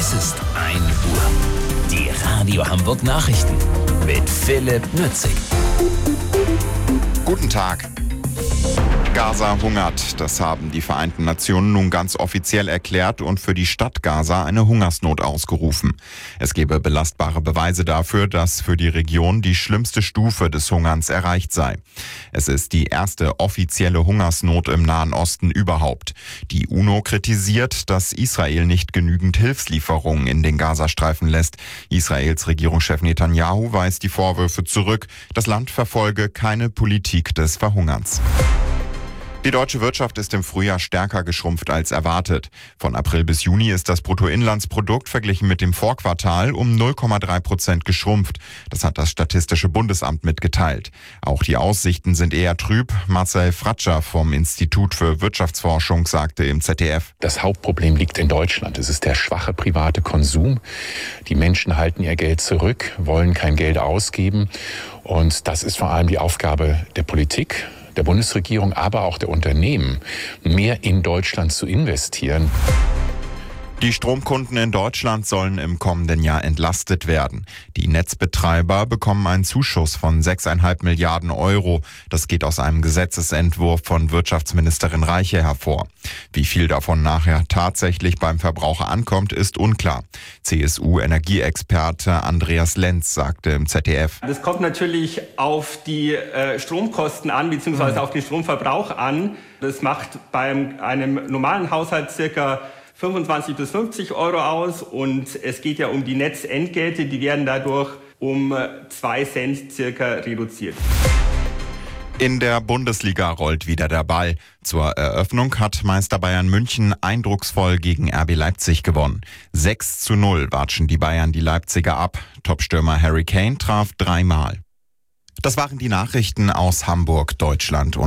Es ist 1 Uhr. Die Radio Hamburg Nachrichten mit Philipp Nützig. Guten Tag. Gaza hungert. Das haben die Vereinten Nationen nun ganz offiziell erklärt und für die Stadt Gaza eine Hungersnot ausgerufen. Es gebe belastbare Beweise dafür, dass für die Region die schlimmste Stufe des Hungerns erreicht sei. Es ist die erste offizielle Hungersnot im Nahen Osten überhaupt. Die UNO kritisiert, dass Israel nicht genügend Hilfslieferungen in den Gazastreifen lässt. Israels Regierungschef Netanyahu weist die Vorwürfe zurück. Das Land verfolge keine Politik des Verhungerns. Die deutsche Wirtschaft ist im Frühjahr stärker geschrumpft als erwartet. Von April bis Juni ist das Bruttoinlandsprodukt verglichen mit dem Vorquartal um 0,3% geschrumpft. Das hat das Statistische Bundesamt mitgeteilt. Auch die Aussichten sind eher trüb. Marcel Fratscher vom Institut für Wirtschaftsforschung sagte im ZDF: Das Hauptproblem liegt in Deutschland. Es ist der schwache private Konsum. Die Menschen halten ihr Geld zurück, wollen kein Geld ausgeben. Und das ist vor allem die Aufgabe der Politik, der Bundesregierung, aber auch der Unternehmen, mehr in Deutschland zu investieren. Die Stromkunden in Deutschland sollen im kommenden Jahr entlastet werden. Die Netzbetreiber bekommen einen Zuschuss von 6,5 Milliarden Euro. Das geht aus einem Gesetzesentwurf von Wirtschaftsministerin Reiche hervor. Wie viel davon nachher tatsächlich beim Verbraucher ankommt, ist unklar. CSU-Energieexperte Andreas Lenz sagte im ZDF: Das kommt natürlich auf die Stromkosten an, beziehungsweise auf den Stromverbrauch an. Das macht bei einem normalen Haushalt circa 25 bis 50 Euro aus, und es geht ja um die Netzentgelte, die werden dadurch um 2 Cent circa reduziert. In der Bundesliga rollt wieder der Ball. Zur Eröffnung hat Meister Bayern München eindrucksvoll gegen RB Leipzig gewonnen. 6:0 watschen die Bayern die Leipziger ab. Topstürmer Harry Kane traf 3-mal. Das waren die Nachrichten aus Hamburg, Deutschland und